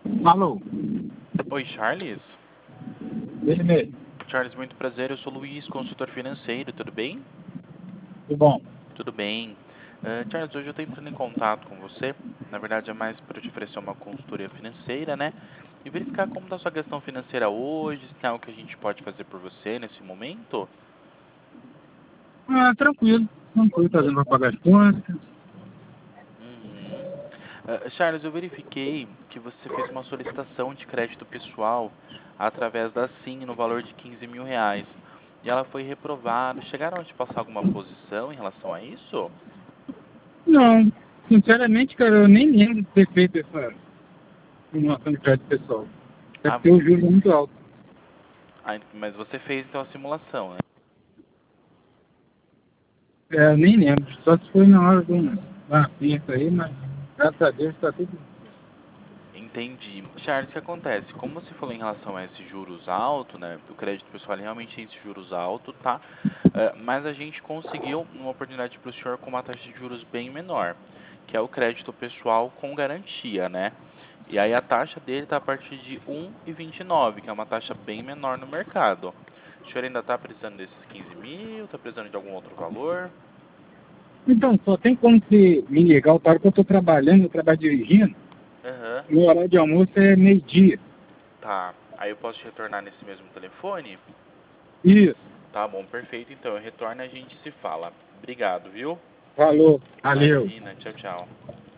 Alô, Oi, Charles. ele mesmo. Charles, muito prazer. Eu sou Luiz, consultor financeiro. Tudo bem? Tudo bom? Tudo bem. Charles, hoje eu estou entrando em contato com você. Na verdade, é mais para te oferecer uma consultoria financeira, né? E verificar como está a sua questão financeira hoje, se tem algo que a gente pode fazer por você nesse momento. Ah, tranquilo, tranquilo, tá dando pra pagar as contas. Uhum. Charles, eu verifiquei que você fez uma solicitação de crédito pessoal através da SIM no valor de R$ 15.000. E ela foi reprovada. Chegaram a te passar alguma posição em relação a isso? Não, sinceramente, cara, eu nem lembro de ter feito essa simulação de crédito pessoal. Até Ah, porque o juros é muito alto. mas você fez então a simulação, né? É, eu nem lembro, só se foi na hora de um aperto aí, mas graças a Deus tá tudo. Entendi. Charles, o que acontece? Como você falou em relação a esses juros altos, né? O crédito pessoal ele realmente tem esses juros altos, tá? Mas a gente conseguiu uma oportunidade para o senhor com uma taxa de juros bem menor, que é o crédito pessoal com garantia, né? E aí a taxa dele está a partir de 1,29, que é uma taxa bem menor no mercado. O senhor ainda está precisando desses 15.000? Está precisando de algum outro valor? Então, só tem como se me ligar o hora que eu tô trabalhando, eu trabalho dirigindo, Aham. e o horário de almoço é meio-dia. Tá. Aí eu posso te retornar nesse mesmo telefone? Isso, Tá bom, perfeito. Então, eu retorno e a gente se fala. Obrigado, viu? falou, valeu. Imagina, tchau, tchau.